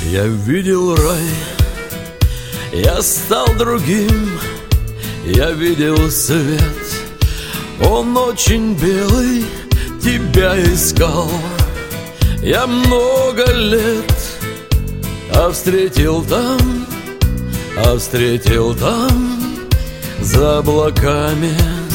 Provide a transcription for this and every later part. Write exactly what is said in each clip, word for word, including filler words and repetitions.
Я видел рай, я стал другим, я видел свет. Он очень белый, тебя искал я много лет. А встретил там, а встретил там, за облаками.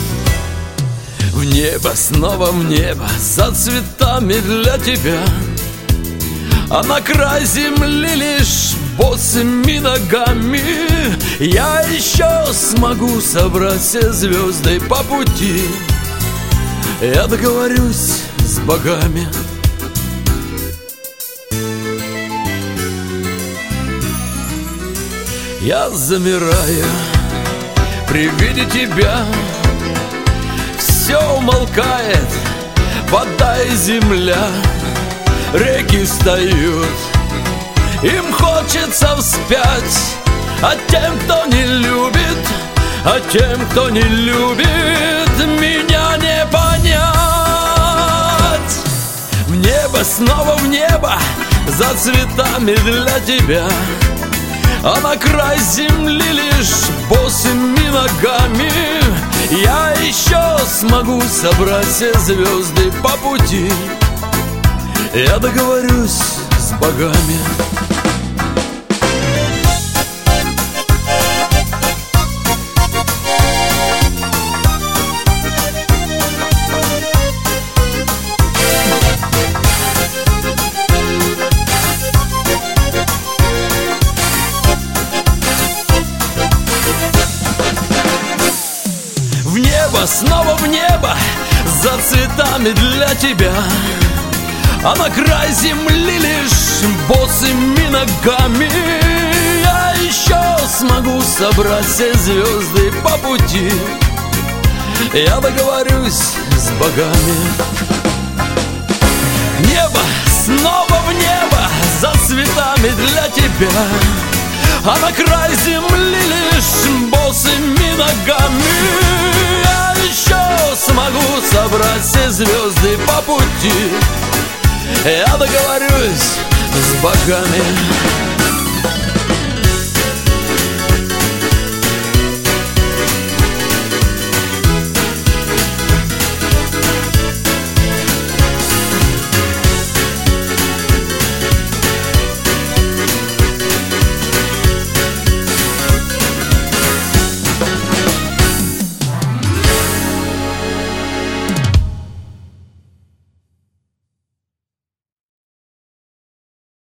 В небо, снова в небо, за цветами для тебя. А на край земли лишь босыми ногами я еще смогу собрать все звезды по пути. Я договорюсь с богами. Я замираю при виде тебя. Все умолкает, вода и земля. Реки встают, им хочется вспять. А тем, кто не любит, а тем, кто не любит, меня не понять. В небо, снова в небо, за цветами для тебя. А на край земли лишь босыми ногами я еще смогу собрать все звезды по пути. Я договорюсь с богами. В небо, снова в небо, за цветами для тебя. А на край земли лишь босыми ногами я еще смогу собрать все звезды по пути. Я договорюсь с богами. Небо, снова в небо, за цветами для тебя. А на край земли лишь босыми ногами я еще смогу собрать все звезды по пути. Я договорюсь с богами.